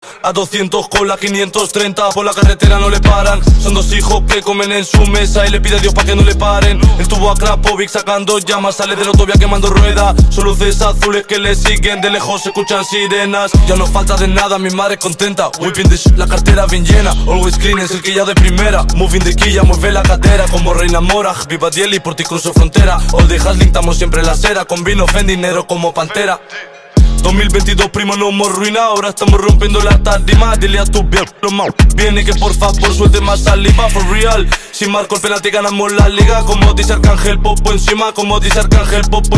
A 200 con la 530, por la carretera no le paran. Son dos hijos que comen en su mesa y le pide a Dios pa' que no le paren. El tubo a Krapovic sacando llamas, sale de la autovía quemando ruedas. Son luces azules que le siguen, de lejos se escuchan sirenas. Ya no falta de nada, mi madre contenta. Whipping the shit, la cartera bien llena. Always clean, es el que ya de primera. Moving de quilla, mueve la cadera como reina mora. Viva Dieli, por ti cruzo frontera. All the hustling, estamos siempre en la acera. Con vino, Fendi, dinero como pantera. 2022, primo, no hemos ruina. Ahora estamos rompiendo la tarima. Dile a tu viejo, viene que por favor suelte más saliva. For real, si marco el penalti ganamos la liga. Como dice Arcángel, popo encima. Como dice Arcángel, popo